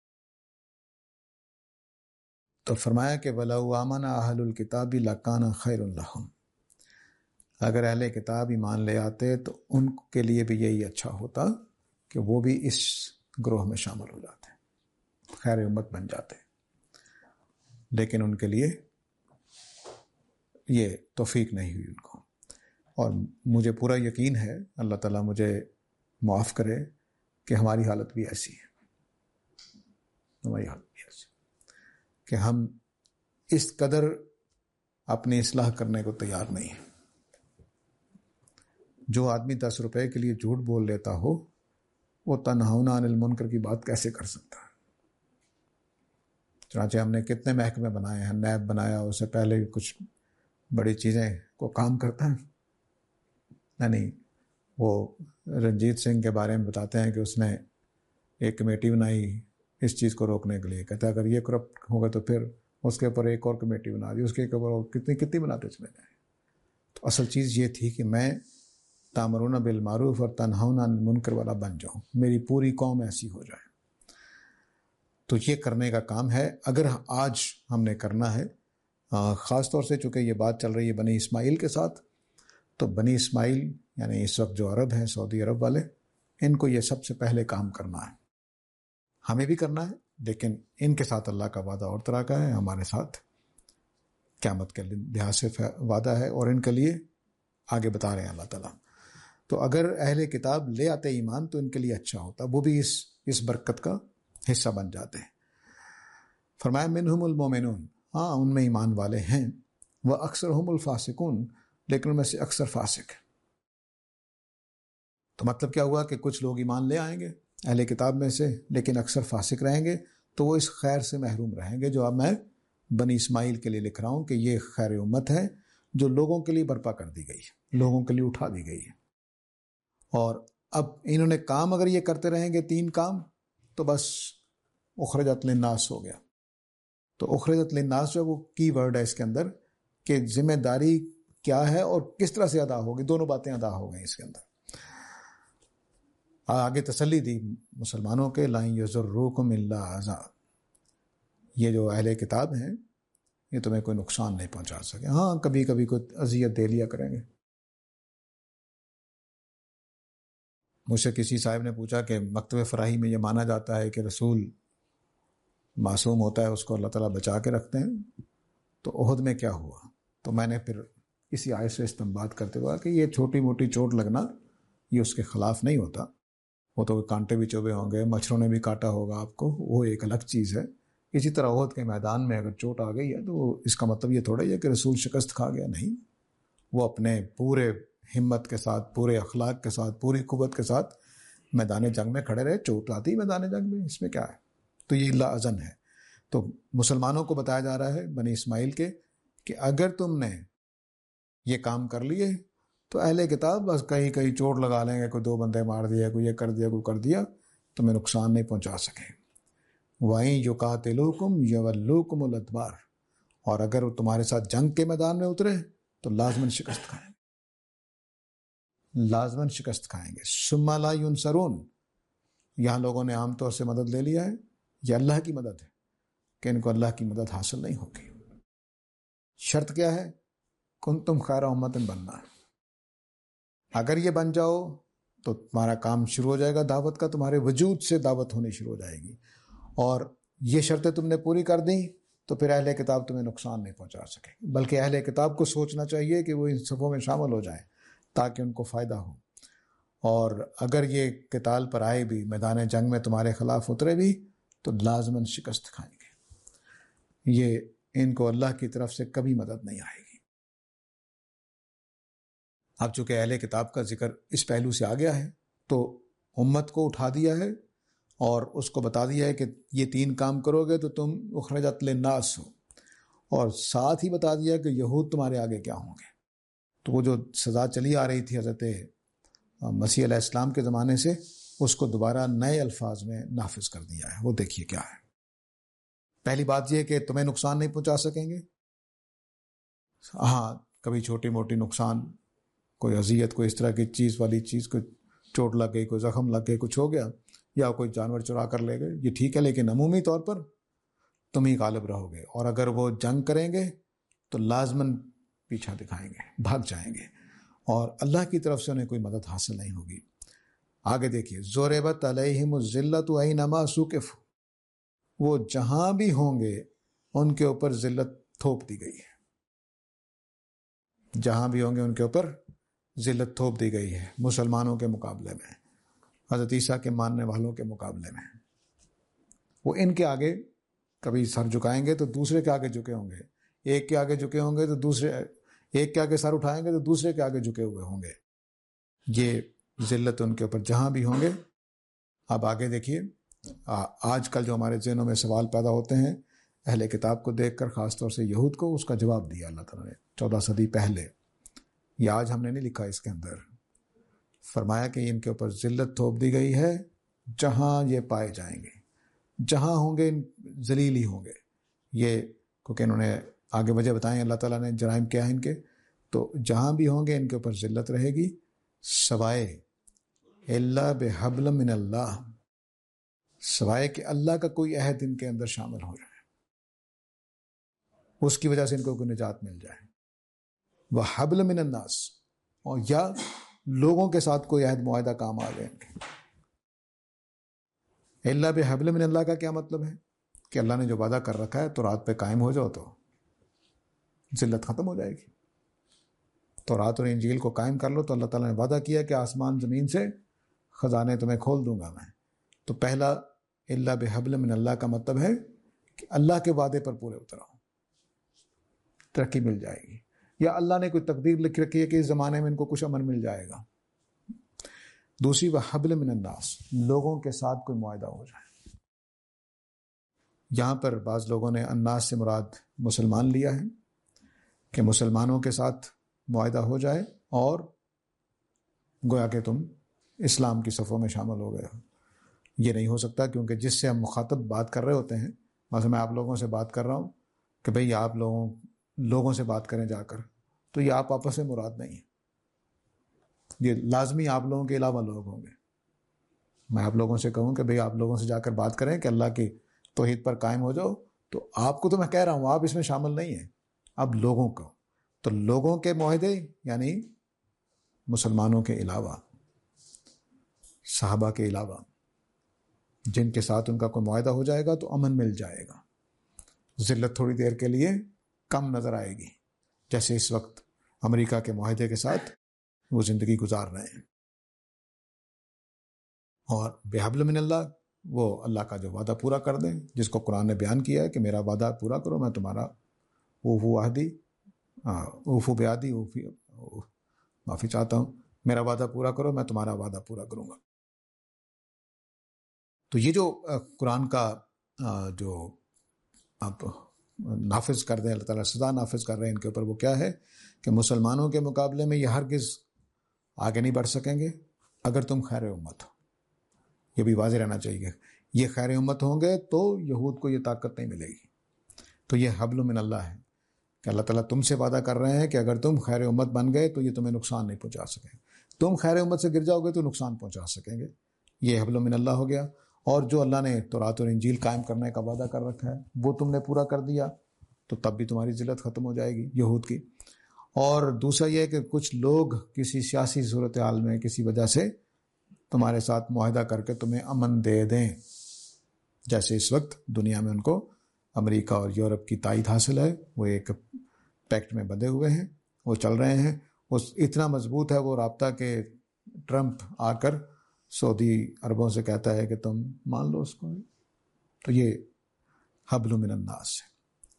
تو فرمایا کہ وَلَوْ آمَنَ أَهْلُ الْكِتَابِ لَكَانَ خَيْرٌ لَهُمْ، اگر اہل کتاب ایمان لے آتے تو ان کے لیے بھی یہی اچھا ہوتا کہ وہ بھی اس گروہ میں شامل ہو جاتے، خیر امت بن جاتے. لیکن ان کے لیے یہ توفیق نہیں ہوئی ان کو. اور مجھے پورا یقین ہے، اللہ تعالیٰ مجھے معاف کرے، کہ ہماری حالت بھی ایسی ہے، ہماری حالت بھی ایسی کہ ہم اس قدر اپنی اصلاح کرنے کو تیار نہیں ہیں. جو آدمی 10 روپے کے لیے جھوٹ بول لیتا ہو، وہ تنہون عن المنکر کی بات کیسے کر سکتا ہے؟ چنانچہ ہم نے کتنے محکمے بنائے ہیں، نیب بنایا، اس سے پہلے بھی کچھ بڑی چیزیں کو کام کرتا ہے. نہیں، وہ رنجیت سنگھ کے بارے میں بتاتے ہیں کہ اس نے ایک کمیٹی بنائی اس چیز کو روکنے کے لیے. کہتا ہے اگر یہ کرپٹ ہوگا تو پھر اس کے اوپر ایک اور کمیٹی بنا دی، اس کے اوپر کتنی بناتے چلے جائیں. تو اصل چیز یہ تھی کہ میں تامرون بالمعروف اور تنہون عن المنکر والا بن جاؤں، میری پوری قوم ایسی ہو جائے. تو یہ کرنے کا کام ہے اگر آج ہم نے کرنا ہے. خاص طور سے چونکہ یہ بات چل رہی ہے بنی اسماعیل کے ساتھ، تو بنی اسماعیل یعنی اس وقت جو عرب ہیں، سعودی عرب والے، ان کو یہ سب سے پہلے کام کرنا ہے. ہمیں بھی کرنا ہے، لیکن ان کے ساتھ اللہ کا وعدہ اور طرح کا ہے. ہمارے ساتھ قیامت کے لحاظ سے وعدہ ہے، اور ان کے لیے آگے بتا رہے ہیں اللہ تعالیٰ. تو اگر اہل کتاب لے آتے ایمان تو ان کے لیے اچھا ہوتا، وہ بھی اس برکت کا حصہ بن جاتے ہیں. فرمایا منہم المومنون، ہاں ان میں ایمان والے ہیں، وہ اکثرہم الفاسقون، لیکن ان میں سے اکثر فاسق ہیں. تو مطلب کیا ہوا کہ کچھ لوگ ایمان لے آئیں گے اہل کتاب میں سے، لیکن اکثر فاسق رہیں گے. تو وہ اس خیر سے محروم رہیں گے جو اب میں بنی اسماعیل کے لیے لکھ رہا ہوں، کہ یہ خیر امت ہے جو لوگوں کے لیے برپا کر دی گئی ہے، لوگوں کے لیے اٹھا دی گئی ہے. اور اب انہوں نے کام اگر یہ کرتے رہیں گے 3 کام، تو بس اخرجت للناس ہو گیا. تو اخرجت للناس جو وہ کی ورڈ ہے اس کے اندر، کہ ذمہ داری کیا ہے اور کس طرح سے ادا ہوگی، دونوں باتیں ادا ہو گئیں اس کے اندر. آگے تسلی دی مسلمانوں کے، لَن یضروکم الا اذی، یہ جو اہل کتاب ہیں یہ تمہیں کوئی نقصان نہیں پہنچا سکے. ہاں کبھی کبھی کوئی اذیت دے لیا کریں گے. مجھ سے کسی صاحب نے پوچھا کہ مکتب فراہی میں یہ مانا جاتا ہے کہ رسول معصوم ہوتا ہے، اس کو اللہ تعالیٰ بچا کے رکھتے ہیں، تو احد میں کیا ہوا؟ تو میں نے پھر اسی آیت سے استنباط کرتے ہوا کہ یہ چھوٹی موٹی چوٹ لگنا یہ اس کے خلاف نہیں ہوتا. وہ تو کانٹے بھی چوبے ہوں گے، مچھروں نے بھی کاٹا ہوگا آپ کو، وہ ایک الگ چیز ہے. اسی طرح احد کے میدان میں اگر چوٹ آ گئی ہے تو اس کا مطلب یہ تھوڑا ہی ہے کہ رسول شکست کھا گیا. نہیں، وہ اپنے پورے ہمت کے ساتھ، پورے اخلاق کے ساتھ، پوری قوت کے ساتھ میدان جنگ میں کھڑے رہے. چوٹ آتی میدان جنگ میں، اس میں کیا ہے؟ تو یہ اللہ اذن ہے. تو مسلمانوں کو بتایا جا رہا ہے بنی اسماعیل کے کہ اگر تم نے یہ کام کر لیے تو اہل کتاب بس کہیں چوٹ لگا لیں گے، کوئی 2 بندے مار دیا، کوئی یہ کر دیا، کوئی کر دیا، تمہیں نقصان نہیں پہنچا سکے. وَإِن يُقَاتِلُوكُمْ يَوَلُّوكُمُ الْأَدْبَارَ، اور اگر وہ تمہارے ساتھ جنگ کے میدان میں اترے تو لازماً شکست کھائیں گے، لازماً شکست کھائیں گے. ثُمَّ لَا يُنصَرُونَ، یہاں لوگوں نے عام طور سے مدد لے لیا ہے، یہ اللہ کی مدد ہے کہ ان کو اللہ کی مدد حاصل نہیں ہوگی. شرط کیا ہے؟ کنتم خیر امت بننا. اگر یہ بن جاؤ تو تمہارا کام شروع ہو جائے گا دعوت کا، تمہارے وجود سے دعوت ہونی شروع ہو جائے گی. اور یہ شرطیں تم نے پوری کر دیں تو پھر اہل کتاب تمہیں نقصان نہیں پہنچا سکے، بلکہ اہل کتاب کو سوچنا چاہیے کہ وہ ان صفوں میں شامل ہو جائیں تاکہ ان کو فائدہ ہو. اور اگر یہ قتال پر آئے بھی، میدان جنگ میں تمہارے خلاف اترے بھی، تو لازماً شکست کھائیں گے. یہ ان کو اللہ کی طرف سے کبھی مدد نہیں آئے گی. اب چونکہ اہل کتاب کا ذکر اس پہلو سے آ گیا ہے تو امت کو اٹھا دیا ہے اور اس کو بتا دیا ہے کہ یہ 3 کام کرو گے تو تم اخرجت للناس ہو، اور ساتھ ہی بتا دیا کہ یہود تمہارے آگے کیا ہوں گے. تو وہ جو سزا چلی آ رہی تھی حضرت مسیح علیہ السلام کے زمانے سے، اس کو دوبارہ نئے الفاظ میں نافذ کر دیا ہے. وہ دیکھیے کیا ہے. پہلی بات یہ کہ تمہیں نقصان نہیں پہنچا سکیں گے. ہاں کبھی چھوٹی موٹی نقصان، کوئی اذیت، کوئی اس طرح کی چیز والی چیز، کوئی چوٹ لگ گئی، کوئی زخم لگ گئی، کچھ ہو گیا، یا کوئی جانور چرا کر لے گئے، یہ ٹھیک ہے، لیکن عمومی طور پر تم ہی غالب رہو گے. اور اگر وہ جنگ کریں گے تو لازماً پیچھا دکھائیں گے، بھاگ جائیں گے، اور اللہ کی طرف سے انہیں کوئی مدد حاصل نہیں ہوگی. آگے دیکھیے، ضربت علیہم الذلۃ اینما ثقفوا، وہ جہاں بھی ہوں گے ان کے اوپر ذلت تھوپ دی گئی ہے، جہاں بھی ہوں گے ان کے اوپر ذلت تھوپ دی گئی ہے، مسلمانوں کے مقابلے میں، حضرت عیسیٰ کے ماننے والوں کے مقابلے میں۔ وہ ان کے آگے کبھی سر جھکائیں گے تو دوسرے کے آگے جھکے ہوں گے، ایک کے آگے جھکے ہوں گے تو دوسرے، ایک کے آگے سر اٹھائیں گے تو دوسرے کے آگے جھکے ہوئے ہوں گے۔ یہ ذلت ان کے اوپر جہاں بھی ہوں گے۔ اب آگے دیکھیے، آج کل جو ہمارے ذہنوں میں سوال پیدا ہوتے ہیں اہل کتاب کو دیکھ کر، خاص طور سے یہود کو، اس کا جواب دیا اللہ تعالیٰ نے 14 صدی پہلے۔ یہ آج ہم نے نہیں لکھا، اس کے اندر فرمایا کہ ان کے اوپر ذلت تھوپ دی گئی ہے جہاں یہ پائے جائیں گے، جہاں ہوں گے ذلیل ہی ہوں گے یہ، کیونکہ انہوں نے آگے وجہ بتائیں اللہ تعالیٰ نے جرائم کیا ہے ان کے، تو جہاں بھی ہوں گے ان کے اوپر ذلت رہے گی، سوائے الا بحبل من اللہ، سوائے کہ اللہ کا کوئی عہد ان کے اندر شامل ہو جائے، اس کی وجہ سے ان کو کوئی نجات مل جائے، وحبل من الناس، اور یا لوگوں کے ساتھ کوئی عہد معاہدہ کام آ جائے ان کے۔ الا بحبل من اللہ کا کیا مطلب ہے؟ کہ اللہ نے جو وعدہ کر رکھا ہے تو رات پہ قائم ہو جاؤ تو ذلت ختم ہو جائے گی۔ تو رات اور انجیل کو قائم کر لو، تو اللہ تعالیٰ نے وعدہ کیا کہ آسمان زمین سے خزانے تمہیں کھول دوں گا میں۔ تو پہلا الا بحبل من اللہ کا مطلب ہے کہ اللہ کے وعدے پر پورے اتراؤ، ترقی مل جائے گی، یا اللہ نے کوئی تقدیر لکھ رکھی ہے کہ اس زمانے میں ان کو کچھ امن مل جائے گا۔ دوسری وحبل من الناس، لوگوں کے ساتھ کوئی معاہدہ ہو جائے۔ یہاں پر بعض لوگوں نے الناس سے مراد مسلمان لیا ہے، کہ مسلمانوں کے ساتھ معاہدہ ہو جائے اور گویا کہ تم اسلام کی صفوں میں شامل ہو گئے ہو۔ یہ نہیں ہو سکتا، کیونکہ جس سے ہم مخاطب بات کر رہے ہوتے ہیں، مثلا میں آپ لوگوں سے بات کر رہا ہوں کہ بھئی آپ لوگوں سے بات کریں جا کر، تو یہ آپ آپس میں مراد نہیں ہے، یہ لازمی آپ لوگوں کے علاوہ لوگ ہوں گے۔ میں آپ لوگوں سے کہوں کہ بھئی آپ لوگوں سے جا کر بات کریں کہ اللہ کی توحید پر قائم ہو جاؤ، تو آپ کو تو میں کہہ رہا ہوں، آپ اس میں شامل نہیں ہیں، اب لوگوں کو، تو لوگوں کے معاہدے یعنی مسلمانوں کے علاوہ، صحابہ کے علاوہ، جن کے ساتھ ان کا کوئی معاہدہ ہو جائے گا تو امن مل جائے گا، ذلت تھوڑی دیر کے لیے کم نظر آئے گی، جیسے اس وقت امریکہ کے معاہدے کے ساتھ وہ زندگی گزار رہے ہیں۔ اور بحبل من اللہ، وہ اللہ کا جو وعدہ پورا کر دیں، جس کو قرآن نے بیان کیا ہے کہ میرا وعدہ پورا کرو، میں تمہارا اوفو عہدی، اوفو بیادی، معافی چاہتا ہوں، میرا وعدہ پورا کرو، میں تمہارا وعدہ پورا کروں گا۔ تو یہ جو قرآن کا جو آپ نافذ کر دیں، اللہ تعالیٰ سزا نافذ کر رہے ہیں ان کے اوپر، وہ کیا ہے کہ مسلمانوں کے مقابلے میں یہ ہرگز آگے نہیں بڑھ سکیں گے اگر تم خیر امت ہو۔ یہ بھی واضح رہنا چاہیے، یہ خیر امت ہوں گے تو یہود کو یہ طاقت نہیں ملے گی۔ تو یہ حبل من اللہ ہے کہ اللہ تعالیٰ تم سے وعدہ کر رہے ہیں کہ اگر تم خیر امت بن گئے تو یہ تمہیں نقصان نہیں پہنچا سکیں، تم خیر امت سے گر جاؤ گے تو نقصان پہنچا سکیں گے۔ یہ حبل من اللہ ہو گیا۔ اور جو اللہ نے تورات اور انجیل قائم کرنے کا وعدہ کر رکھا ہے وہ تم نے پورا کر دیا تو تب بھی تمہاری ذلت ختم ہو جائے گی یہود کی۔ اور دوسرا یہ کہ کچھ لوگ کسی سیاسی صورتحال میں کسی وجہ سے تمہارے ساتھ معاہدہ کر کے تمہیں امن دے دیں، جیسے اس وقت دنیا میں ان کو امریکہ اور یورپ کی تائید حاصل ہے، وہ ایک پیکٹ میں بندھے ہوئے ہیں، وہ چل رہے ہیں، وہ اتنا مضبوط ہے وہ رابطہ کہ ٹرمپ آ کر سعودی عربوں سے کہتا ہے کہ تم مان لو اس کو۔ تو یہ حبل من الناس ہے۔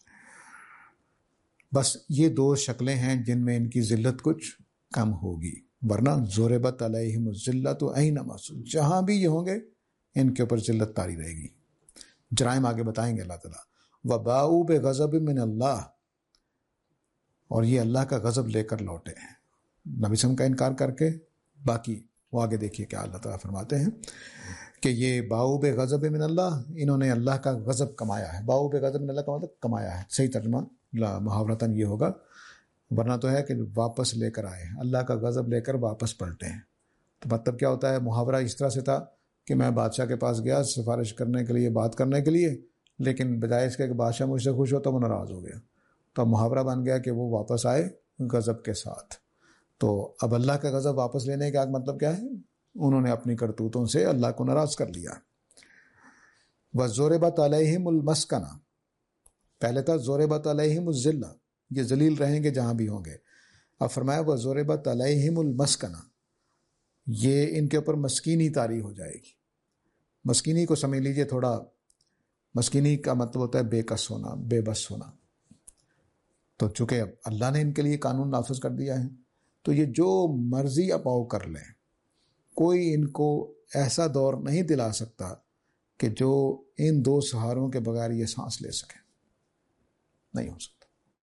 بس یہ دو شکلیں ہیں جن میں ان کی ذلت کچھ کم ہوگی، ورنہ ضربت علیہم الذلۃ اینما ثقفوا، جہاں بھی یہ ہوں گے ان کے اوپر ذلت طاری رہے گی۔ جرائم آگے بتائیں گے اللہ تعالیٰ۔ وباؤ بغضب من اللہ، اور یہ اللہ کا غضب لے کر لوٹے ہیں نبی صلی اللہ علیہ وسلم کا انکار کر کے۔ باقی وہ آگے دیکھیے کیا اللہ تعالیٰ فرماتے ہیں کہ یہ باؤ بغضب من اللہ، انہوں نے اللہ کا غضب کمایا ہے۔ باؤ بغضب من اللہ کا مطلب کمایا ہے، صحیح ترجمہ محاورتاً یہ ہوگا، ورنہ تو ہے کہ واپس لے کر آئے، اللہ کا غضب لے کر واپس پلٹے ہیں۔ تو مطلب کیا ہوتا ہے؟ محاورہ اس طرح سے تھا کہ میں بادشاہ کے پاس گیا سفارش کرنے کے لیے، بات کرنے کے لیے، لیکن بجائے اس کے کہ بادشاہ مجھ سے خوش ہو تو وہ ناراض ہو گیا، تو اب محاورہ بن گیا کہ وہ واپس آئے غضب کے ساتھ۔ تو اب اللہ کا غضب واپس لینے کا مطلب کیا ہے؟ انہوں نے اپنی کرتوتوں سے اللہ کو ناراض کر لیا۔ وَضُرِبَتْ عَلَيْهِمُ الْمَسْكَنَةُ، پہلے تھا ضربت علیہم الذلہ، یہ ذلیل رہیں گے جہاں بھی ہوں گے. اب فرمایا وہ ضربت علیہم المسکنہ، یہ ان کے اوپر مسکینی طاری ہو جائے گی. مسکینی کو سمجھ لیجئے تھوڑا، مسکینی کا مطلب ہوتا ہے بے کس ہونا، بے بس ہونا. تو چونکہ اب اللہ نے ان کے لیے قانون نافذ کر دیا ہے تو یہ جو مرضی اپاؤ کر لیں، کوئی ان کو ایسا دور نہیں دلا سکتا کہ جو ان دو سہاروں کے بغیر یہ سانس لے سکے. نہیں ہو سکتا.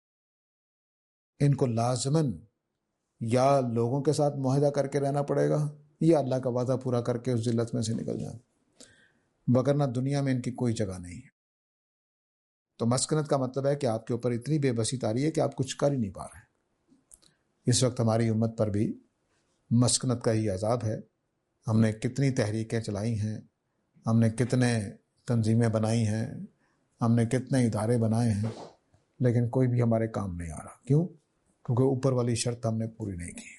ان کو لازماً یا لوگوں کے ساتھ معاہدہ کر کے رہنا پڑے گا یا اللہ کا وعدہ پورا کر کے اس ذلت میں سے نکل جائیں، وگرنہ دنیا میں ان کی کوئی جگہ نہیں ہے. تو مسکنت کا مطلب ہے کہ آپ کے اوپر اتنی بے بسی طاری ہے کہ آپ کچھ کر ہی نہیں پا رہے ہیں. اس وقت ہماری امت پر بھی مسکنت کا ہی عذاب ہے. ہم نے کتنی تحریکیں چلائی ہیں، ہم نے کتنے تنظیمیں بنائی ہیں، ہم نے کتنے ادارے بنائے ہیں، لیکن کوئی بھی ہمارے کام نہیں آ رہا. کیوں؟ کیونکہ اوپر والی شرط ہم نے پوری نہیں کی.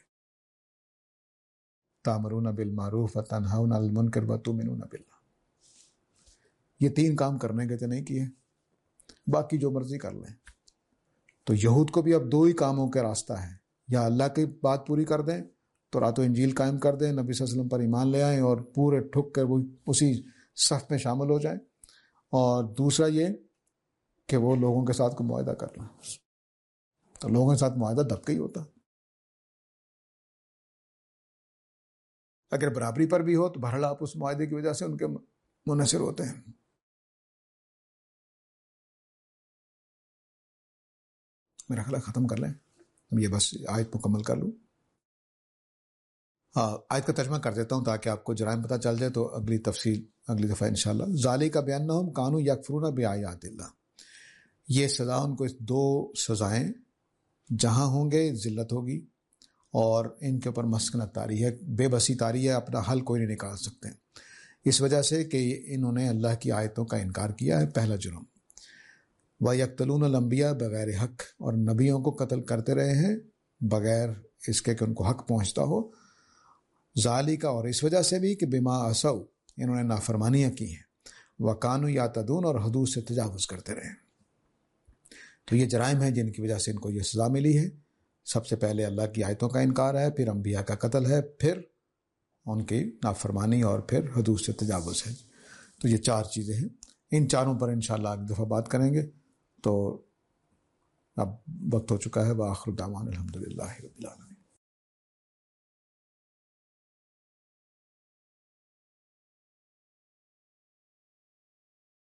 تأمرون بالمعروف وتنہون عن المنکر وتؤمنون باللہ، یہ 3 کام کرنے کے تو نہیں کیے، باقی جو مرضی کر لیں. تو یہود کو بھی اب 2 ہی کاموں کے راستہ ہے، یا اللہ کی بات پوری کر دیں، تو رات و انجیل قائم کر دیں، نبی صلی اللہ علیہ وسلم پر ایمان لے آئیں اور پورے ٹھک کر وہ اسی صف میں شامل ہو جائیں، اور دوسرا یہ کہ وہ لوگوں کے ساتھ کوئی معاہدہ کر لیں. تو لوگوں کے ساتھ معاہدہ دب کا ہی ہوتا. اگر برابری پر بھی ہو تو بہرحال آپ اس معاہدے کی وجہ سے ان کے منحصر ہوتے ہیں. میرا خیال ختم کر لیں، یہ بس آیت مکمل کر لوں. آیت کا ترجمہ کر دیتا ہوں تاکہ آپ کو جرائم پتہ چل جائے، تو اگلی تفصیل اگلی دفعہ انشاءاللہ. ذالک بانہم کانوا یکفرون بآیات اللہ، یہ سزا ان کو 2 سزائیں جہاں ہوں گے ذلت ہوگی اور ان کے اوپر مسکنت طاری ہے، بے بسی طاری ہے، اپنا حل کوئی نہیں نکال سکتے اس وجہ سے کہ انہوں نے اللہ کی آیتوں کا انکار کیا ہے. پہلا جرم. وَيَقْتُلُونَ الْأَنْبِيَاءَ بغیر حق، اور نبیوں کو قتل کرتے رہے ہیں بغیر اس کے کہ ان کو حق پہنچتا ہو. ذالک، اور اس وجہ سے بھی کہ بما عصوا، انہوں نے نافرمانیاں کی ہیں، وَكَانُوا يَعْتَدُونَ، اور حدود سے تجاوز کرتے رہے. تو یہ جرائم ہیں جن کی وجہ سے ان کو یہ سزا ملی ہے. سب سے پہلے اللہ کی آیتوں کا انکار ہے، پھر انبیاء کا قتل ہے، پھر ان کی نافرمانی، اور پھر حدود سے تجاوز ہے. تو یہ 4 چیزیں ہیں. ان چاروں پر انشاءاللہ اگلی دفعہ بات کریں گے. تو اب وقت ہو چکا ہے. وآخر دعوانا الحمدللہ رب العالمین.